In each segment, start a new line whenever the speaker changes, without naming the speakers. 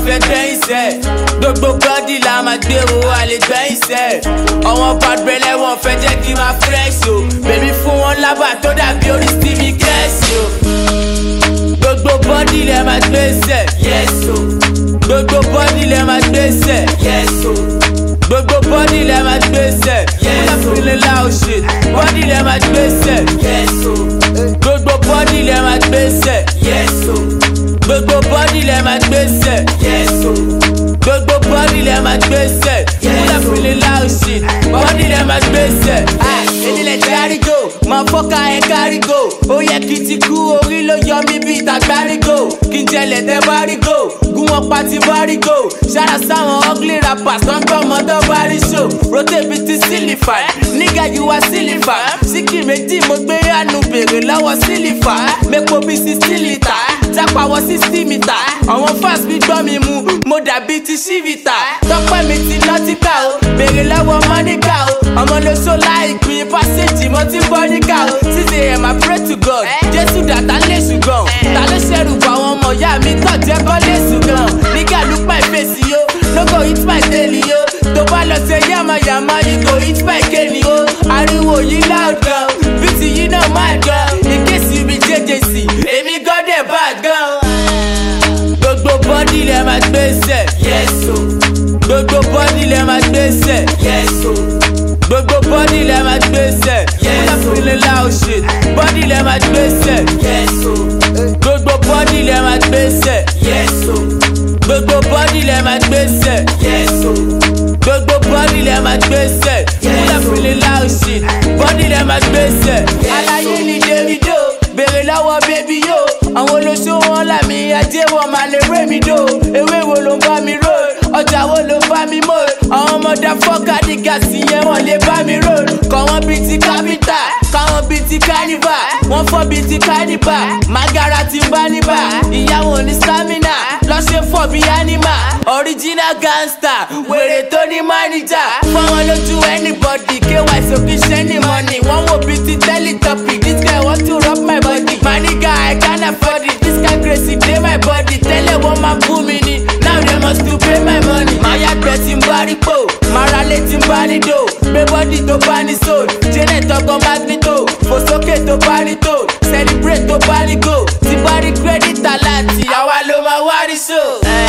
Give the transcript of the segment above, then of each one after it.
fẹ́ gbẹ́yìn sẹ́. Gbogbo bọ́dì la máa gbé o, a lè gbẹ́yìn sẹ́. Àwọn bàbẹ̀lẹ̀ wọn fẹ́ jẹ́ kí n máa fresh o. Bèbí fún wọn lábà tó dàbí orí Stevie Kẹ́sì o. Gbogbo bọ́dì lẹ máa gbé sẹ́, yes o. Gbogbo bọ́dì lẹ máa gbé sẹ́, yes o. Gbogbo bọ́dì lẹ máa gbé sẹ́, yes o. Feeling loud shit, bọ́dì lẹ máa gbé sẹ́, yes o. Gbogbo bọ́dì lẹ máa gbé sẹ́, yes o. Gbogbo bọ́dì lẹ máa gbé sẹ́, yes o. Gbogbo bọ́dì lẹ máa gbé sẹ́, feeling loud shit, bọ́dì lẹ máa gbé sẹ́. Èmi lè járí go, máa fọ́ka ẹ̀ kárí go. Ó yẹ kí ti kú orí ló yọ mí bí ìtàgbárí go. Kí n jẹlẹ̀ tẹ́ bá rí go, gún wọn pa ti bá rí go. Ṣára sáwọn ugly rappers tó ń gbọ́ ọmọdé bá rí show. Rotate bí ti sílífà, nígà yìí wá sílífà. Síkì méjì mo gbé àánú bèrè lọ́wọ́ sílífà. Mẹ́po bí 60 litre, jápa wọ 60 meter. Àwọn fans bí gbọ́ mi mu, mo dàbí ti ṣífìtà. Tọ́pẹ́ mi ti nọ́tíkà o, bèrè lọ́wọ́ mọ́níkà o. Ọmọ ló ṣó láìpín pásíjì mo ti bọ́ níkà o. 6 AM I pray to God, Jésù dàtà lè ṣùgbọ́n. Ta ló ṣẹ̀rù bá àwọn ọmọ ìyá mi tọ̀ jẹ́ bọ́ lè ṣùgbọ́n. Nígà look my face yo, no go hit my daily yo. Tó bá lọ ṣe yàmàyàmà you go hit my kéènì o. Ariwo yìí loud gan, bíìtì yìí náà máa gan. In case you be JJC, èmi gan dẹ̀ bá gan. Gbogbo bọ́dì lẹ máa gbé sẹ́, yes o. Gbogbo bọ́dì lẹ máa gbé sẹ́, yes o. Gbogbo bọ́dì lẹ máa gbé sẹ́, yes o. Feeling loud shit, bọ́dì lẹ máa gbé sẹ́, yes o. Gbogbo bọ́dì lẹ máa gbé sẹ́, yes o. Gbogbo bọ́dì lẹ máa gbé sẹ́, yes o. Gbogbo bọ́dì lẹ máa gbé sẹ́, feeling loud shit, bọ́dì lẹ máa gbé sẹ́. Aláyé ni Davido, bèrè lọ́wọ́ baby yo. Àwọn olóṣó wọn làmì ajé wọn máa lè ré mi dò. Ewé wo ló ń bá mi rò? Ọjà wo ló ń bá mi mọ̀? Àwọn ọmọdé fọ́ọ̀kà ní gàsì yẹn wọ́n lè bá mi rò. Kọ̀ wọ́n bíi ti kápítà, káwọn bíi ti kánífà. Wọ́n fọ́ bíi ti kánífà, Magara ti ń bá níbà. Ìyàwó ní stamina, lọ́ṣẹ́ fọ́ bíi anima. Original gangster, wèrè tó ní mánìjà. Fọ́wọ́n lójú anybody, KY sókè ṣẹ́ ní money. Wọ́n wò bíi ti Teletubby, this guy want to rub my body. My nigga, I can't afford it, this guy crazy dey my body. Tẹ́lẹ̀ wọ́n máa bú mi ni, now they must to pay my money. Máa yàgbẹ́ tí ń bá rí pò, máa ra lé tí ń bá ní dò. Gbé bọ́dì tó bá ní soul, Janet ọkọ̀ Magneto. Fò sókè tó bá ní tó, celebrate tó bá ní go. Tí bá rí credit aláàtì, àwa ló máa wá rí show.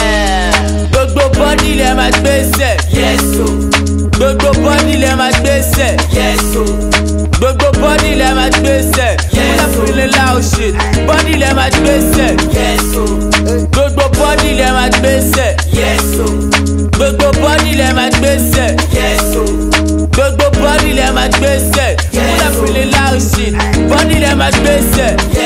Gbogbo bọ́dì lẹ máa gbé sẹ́, yes o. Gbogbo bọ́dì lẹ máa gbé sẹ́, yes o. Gbogbo bọ́dì lẹ máa gbé sẹ́, yes o. Feeling loud shit, bọ́dì lẹ máa gbé sẹ́, yes o. Gbogbo bọ́dì lẹ máa gbé sẹ́, yes o. Gbogbo bọ́dì lẹ máa gbé sẹ́, yes o. Gbogbo bọ́dì lẹ máa gbé sẹ́, feeling loud shit, bọ́dì lẹ máa gbé sẹ́.